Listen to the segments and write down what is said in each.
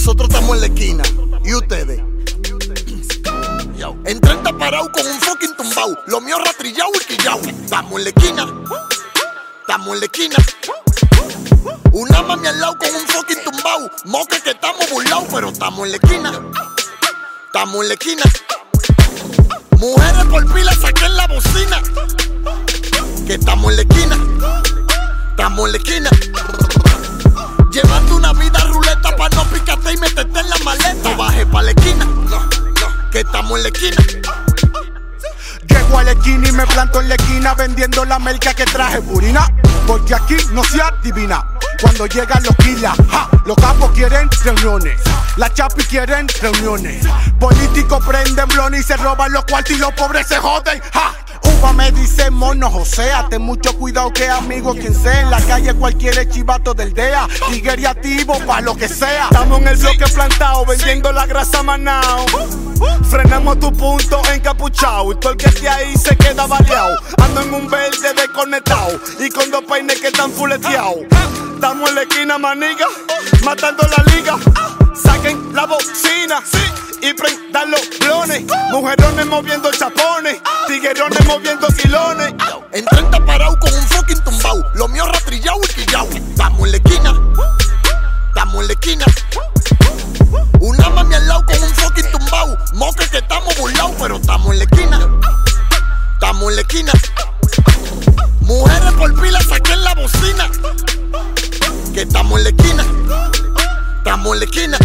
Nosotros estamos en la esquina. ¿Y ustedes? En 30 parado con un fucking tumbao. Lo mío ratrillao y quillao. Estamos en la esquina. Estamos en la esquina. Una mami al lado con un fucking tumbao. Moque que estamos burlados, pero estamos en la esquina. Estamos en la esquina. Mujeres por pila, saquen la bocina. Que estamos en la esquina. Estamos en la esquina. Llevando una vida ruleta pa' no picarte y meterte en la maleta. No baje pa' la esquina. Que estamos en la esquina. Llego a la esquina y me planto en la esquina vendiendo la merca que traje purina. Porque aquí no se adivina. Cuando llegan los quilas, los capos quieren reuniones. Las chapis quieren reuniones. Políticos prenden blones y se roban los cuartos y los pobres se joden. Uva me dice mono José, ten mucho cuidado que amigo quien sea. En la calle cualquier es chivato del DEA. Tigeriativo pa' lo que sea. Estamos en el bloque plantado vendiendo la grasa manao. Frenamos tu punto encapuchado y todo el que esté ahí se queda baleado. Ando en un verde desconectado y con dos peines que están fuleteados. Estamos en la esquina, maniga, matando la liga. Saquen la bocina y prendan los blones. Mujerones moviendo chapones, tiguerones moviendo quilones. En 30 parado con un fucking tumbao. Lo mío ratrillao y quillao. Estamos en la esquina. Estamos en la esquina. Una mami al lado con un fucking tumbao. Moque que estamos burlados, pero estamos en la esquina. Estamos en la esquina. Mujeres por pila, saquen la bocina. Que estamos en la esquina. Estamos en la esquina.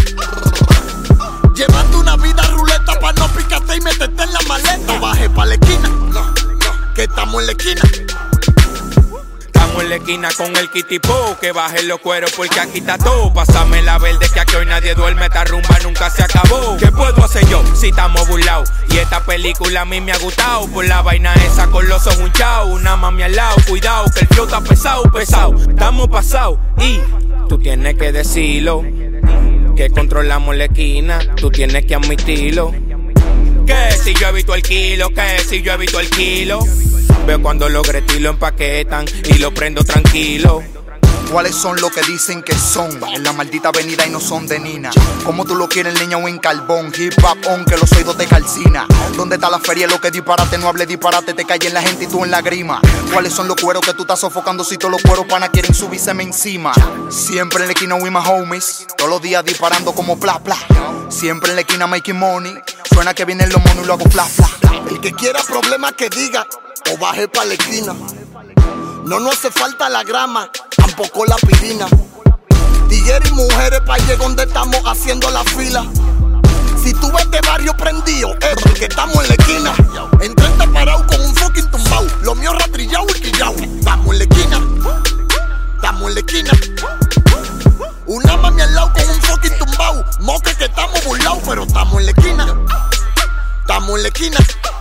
Llevando una vida ruleta pa' no picarte y meterte en la maleta. No baje pa' la esquina. Que estamos en la esquina. Estamos en la esquina con el kitipo, que bajen los cueros porque aquí está todo. Pásame la verde que aquí hoy nadie duerme, esta rumba nunca se acabó. ¿Qué puedo hacer yo si estamos burlados? Y esta película a mí me ha gustado por la vaina esa con los ojos hinchados. Una mami al lado, cuidado que el flow está pesado, pesado. Estamos pasados y tú tienes que decirlo, que controlamos la esquina, tú tienes que admitirlo. Que si yo evito el kilo, que si yo evito el kilo. Veo cuando los gretis lo empaquetan y lo prendo tranquilo. ¿Cuáles son lo que dicen que son? En la maldita avenida y no son de Nina. Como tú lo quieres, leña o en carbón. Hip hop on, que los oídos te calcina. ¿Dónde está la feria? Lo que disparate, no hable disparate. Te cae en la gente y tú en la grima. ¿Cuáles son los cueros que tú estás sofocando? Si todos los cueros panas quieren subírseme encima. Siempre en la esquina with my homies. Todos los días disparando como pla pla. Siempre en la esquina making money. Suena que vienen los monos y lo hago fla fla. El que quiera problemas que diga o baje pa' la esquina. No nos hace falta la grama, tampoco la pirina. Tigueros y mujeres pa' llegar donde estamos haciendo la fila. Si tú ves de barrio prendido, es porque estamos en la esquina. En 30 parado con un fucking tumbao. Lo mío ratrillao y quillao. Estamos en la esquina. Estamos en la esquina. Una mami al lado con un fucking tumbao. Moque que estamos burlados, pero estamos en la esquina. Estamos en la esquina.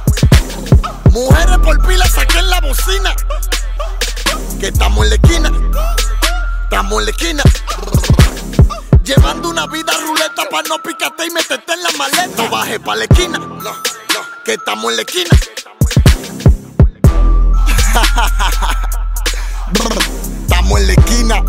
Mujeres por pila, saquen la bocina. Que estamos en la esquina. Estamos en la esquina. Llevando una vida ruleta pa' no picarte y meterte en la maleta. No baje pa' la esquina. Que estamos en la esquina. Estamos en la esquina.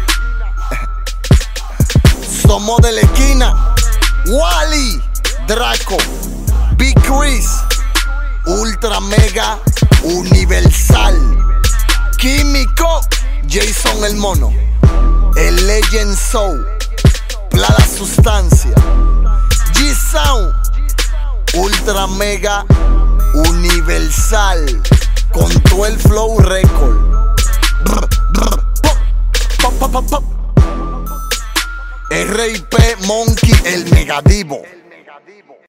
Somos de la esquina. Wally, Draco, Big Chris, Ultra Mega Universal, Químico, Jason el Mono, el Legend Soul, Plada Sustancia, G-Sound, Ultra Mega Universal, con todo el flow record. RIP Monkey el Negativo.